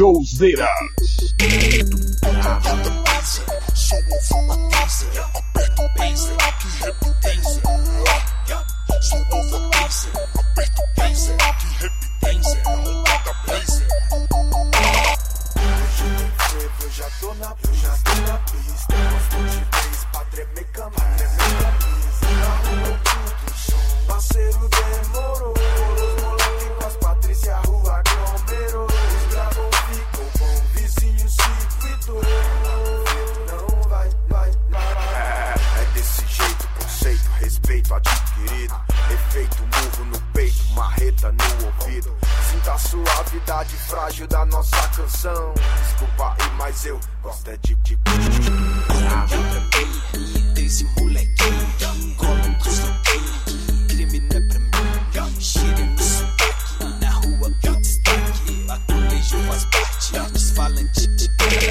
Joseira. Sou ovo Taser, aperta o taser, que repitência. Sou ovo Taser, aperta o taser, que repitência. Roubada blazer. Hoje tem frevo, eu já tô na pista. Gosto de vez pra tremer camisa. Na rua eu curto o som, parceiro demorou. Os moleque com as Patrícia, rua aglomerou. Os gravam ficou bom, vizinho se fritou. É desse jeito, conceito, respeito adquirido. Efeito murro no peito, marreta no ouvido. Sinta a suavidade frágil da nossa canção. Desculpa aí, mas eu gosto é de desse molequinho, como cruzei. Crime não é pra mim, cheira no sotaque. Na rua eu destaque, baculejo faz parte. Antes falante de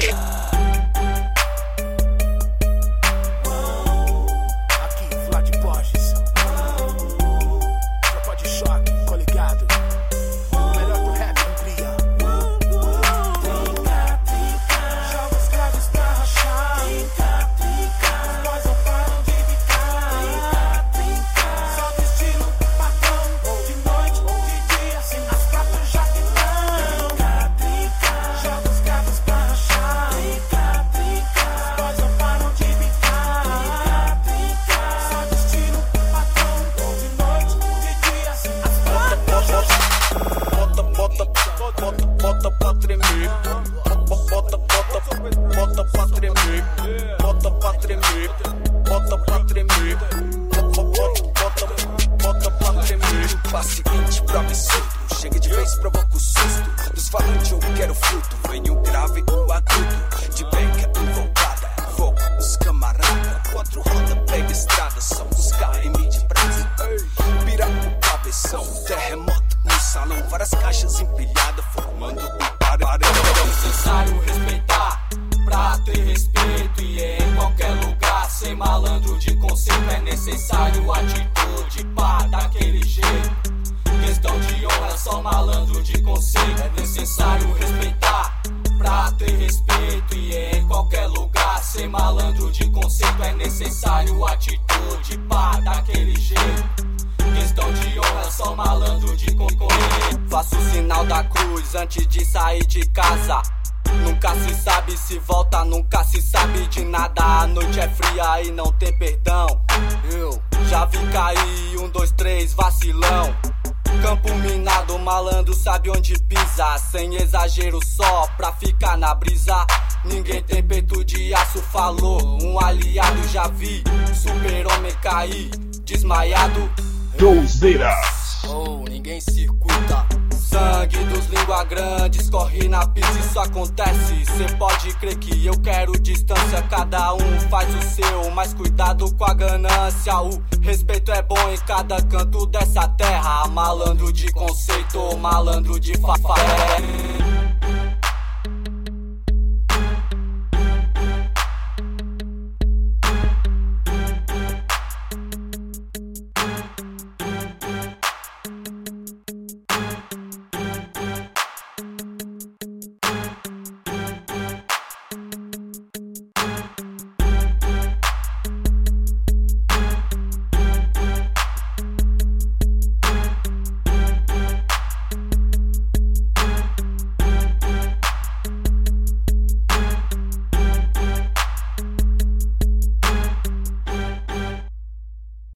bota pra tremer, bota pra tremer, bota pra tremer, bota pra tremer, bota pra tremer. Paciente pro absurdo, chega de vez, provoca o susto. Dos falantes eu quero fruto, venho grave o agudo. De beca invocada, fogo os camarada. Quatro roda, pega estrada, são os KM de brasa. Pira o cabeção, terremoto no salão. Várias caixas empilhadas, formando um paredão. É necessário respeitar, pra ter respeito. E é em qualquer lugar, sem malandro de conceito. É necessário atitude, pá, daquele jeito. Questão de honra, só malandro de conceito. É necessário respeitar, pra ter respeito. E é em qualquer lugar, sem malandro de conceito. É necessário atitude, pá, daquele jeito. Questão de honra, só malandro de conceito. Faço o sinal da cruz antes de sair de casa. Nunca se sabe se volta, nunca se sabe de nada. A noite é fria e não tem perdão. Eu já vi cair 1, 2, 3, vacilão. Campo minado, malandro sabe onde pisa. Sem exagero só pra ficar na brisa. Ninguém tem peito de aço, falou um aliado, já vi super-homem cair desmaiado. Joseira. Oh, ninguém circuita. Sangue dos língua grandes corre na pista, isso acontece. Cê pode crer que eu quero distância. Cada um faz o seu, mas cuidado com a ganância. O respeito é bom em cada canto dessa terra. Malandro de conceito, malandro de fafá.